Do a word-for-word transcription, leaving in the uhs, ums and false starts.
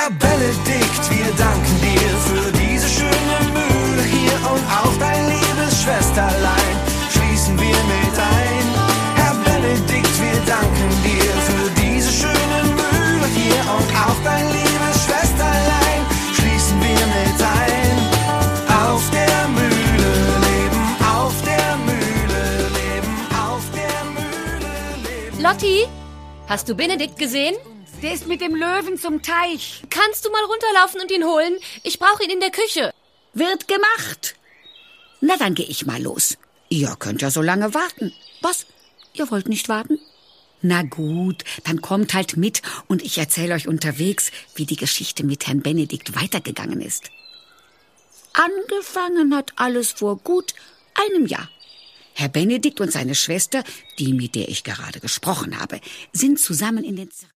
Herr Benedikt, wir danken dir für diese schöne Mühle hier und auf dein liebes Schwesterlein schließen wir mit ein. Herr Benedikt, wir danken dir für diese schöne Mühle hier und auf dein liebes Schwesterlein schließen wir mit ein. Auf der Mühle leben, auf der Mühle leben, auf der Mühle leben. Lotti, hast du Benedikt gesehen? Der ist mit dem Löwen zum Teich. Kannst du mal runterlaufen und ihn holen? Ich brauche ihn in der Küche. Wird gemacht. Na, dann gehe ich mal los. Ihr könnt ja so lange warten. Was? Ihr wollt nicht warten? Na gut, dann kommt halt mit und ich erzähle euch unterwegs, wie die Geschichte mit Herrn Benedikt weitergegangen ist. Angefangen hat alles vor gut einem Jahr. Herr Benedikt und seine Schwester, die, mit der ich gerade gesprochen habe, sind zusammen in den...